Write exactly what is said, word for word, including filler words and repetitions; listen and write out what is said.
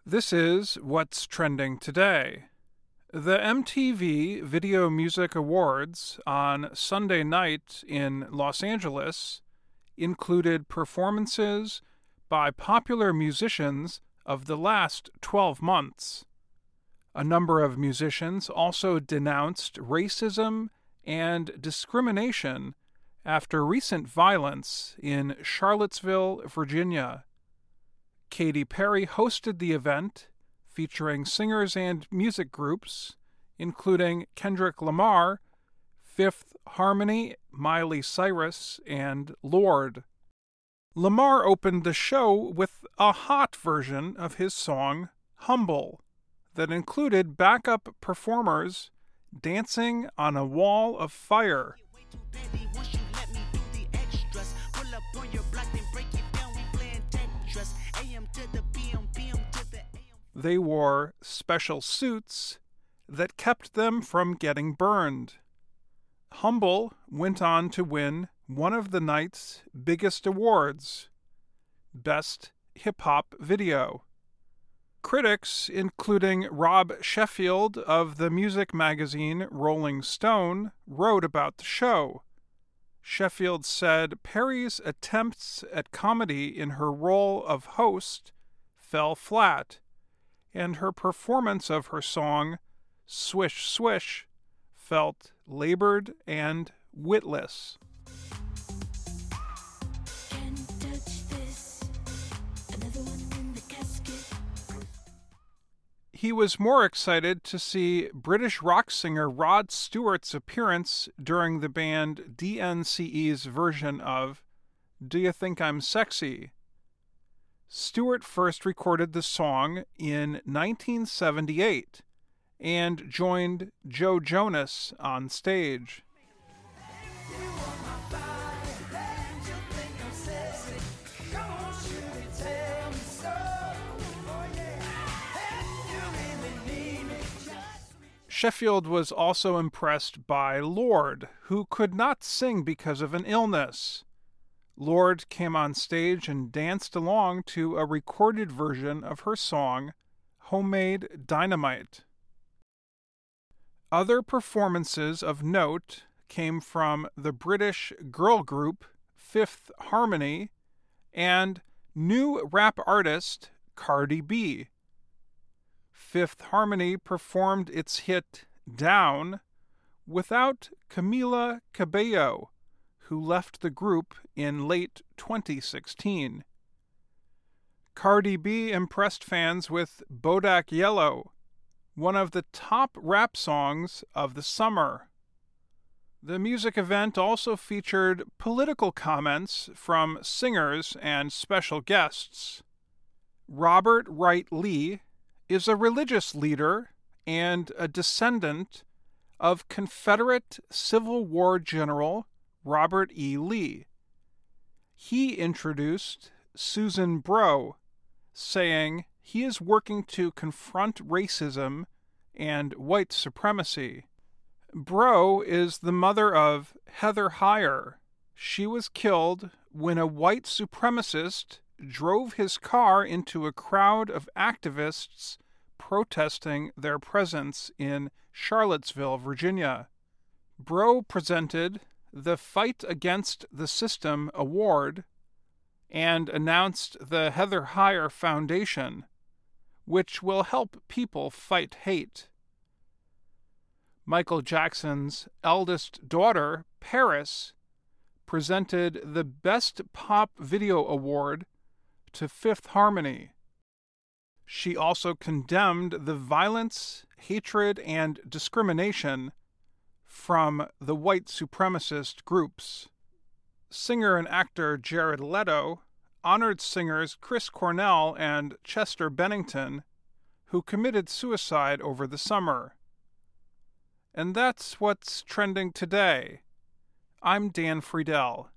This is What's Trending Today. The M T V Video Music Awards on Sunday night in Los Angeles included performances by popular musicians of the last twelve months. A number of musicians also denounced racism and discrimination after recent violence in Charlottesville, Virginia. Katy Perry hosted the event, featuring singers and music groups, including Kendrick Lamar, Fifth Harmony, Miley Cyrus, and Lorde. Lamar opened the show with a hot version of his song, Humble, that included backup performers dancing on a wall of fire. They wore special suits that kept them from getting burned. Humble went on to win one of the night's biggest awards, Best Hip-Hop Video. Critics, including Rob Sheffield of the music magazine Rolling Stone, wrote about the show. Sheffield said Perry's attempts at comedy in her role of host fell flat, and her performance of her song, Swish Swish, felt labored and witless. He was more excited to see British rock singer Rod Stewart's appearance during the band D N C E's version of Do You Think I'm Sexy? Stewart first recorded the song in nineteen seventy-eight and joined Joe Jonas on stage. Sheffield was also impressed by Lorde, who could not sing because of an illness. Lorde came on stage and danced along to a recorded version of her song, Homemade Dynamite. Other performances of note came from the British girl group Fifth Harmony and new rap artist Cardi B. Fifth Harmony performed its hit Down without Camila Cabello, who left the group in late twenty sixteen. Cardi B impressed fans with Bodak Yellow, one of the top rap songs of the summer. The music event also featured political comments from singers and special guests. Robert Wright Lee is a religious leader and a descendant of Confederate Civil War General Robert E. Lee. He introduced Susan Bro, saying he is working to confront racism and white supremacy. Bro is the mother of Heather Heyer. She was killed when a white supremacist drove his car into a crowd of activists protesting their presence in Charlottesville, Virginia. Bro presented the Fight Against the System Award and announced the Heather Heyer Foundation, which will help people fight hate. Michael Jackson's eldest daughter, Paris, presented the Best Pop Video Award to Fifth Harmony. She also condemned the violence, hatred, and discrimination from the white supremacist groups. Singer and actor Jared Leto honored singers Chris Cornell and Chester Bennington, who committed suicide over the summer. And that's what's trending today. I'm Dan Friedel.